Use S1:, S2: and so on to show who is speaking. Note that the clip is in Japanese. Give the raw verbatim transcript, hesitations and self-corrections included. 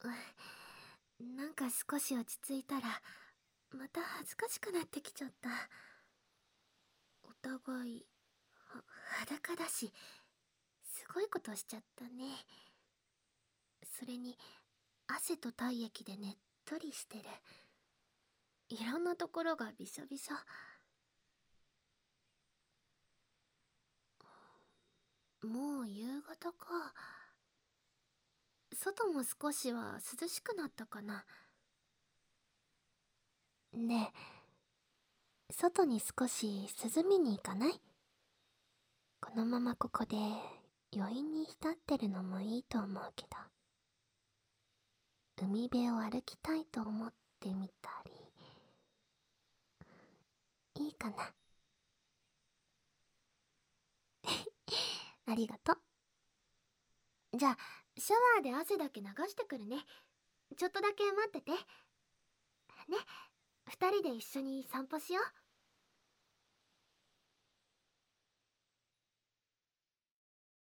S1: なんか少し落ち着いたらまた恥ずかしくなってきちゃった。お互いは裸だし、すごいことしちゃったね。それに汗と体液でねっとりしてる。いろんなところがびしょびしょ。もう夕方か。外も少しは涼しくなったかな。ねえ、外に少し涼みに行かない？このままここで余韻に浸ってるのもいいと思うけど、海辺を歩きたいと思ってみたり、いいかな？ありがとう。じゃあシャワーで汗だけ流してくるね。ちょっとだけ待っててね。二人で一緒に散歩しよう。